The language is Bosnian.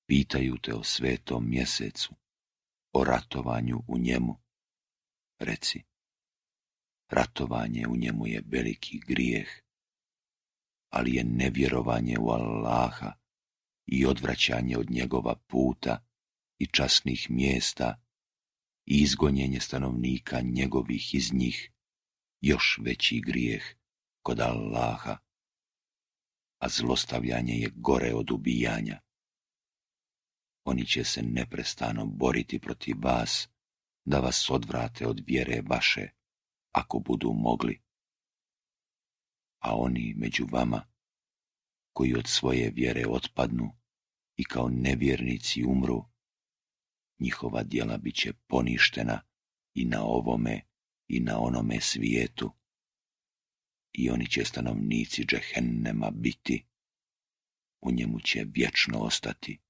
Pitaju te o svetom mjesecu, o ratovanju u njemu. Reci, ratovanje u njemu je veliki grijeh, ali je nevjerovanje u Allaha i odvraćanje od njegova puta i časnih mjesta i izgonjenje stanovnika njegovih iz njih još veći grijeh kod Allaha, a zlostavljanje je gore od ubijanja. Oni će se neprestano boriti protiv vas, da vas odvrate od vjere vaše, ako budu mogli. A oni među vama, koji od svoje vjere otpadnu i kao nevjernici umru, njihova djela bit će poništena i na ovome i na onome svijetu. I oni će stanovnici džehennema biti, u njemu će vječno ostati.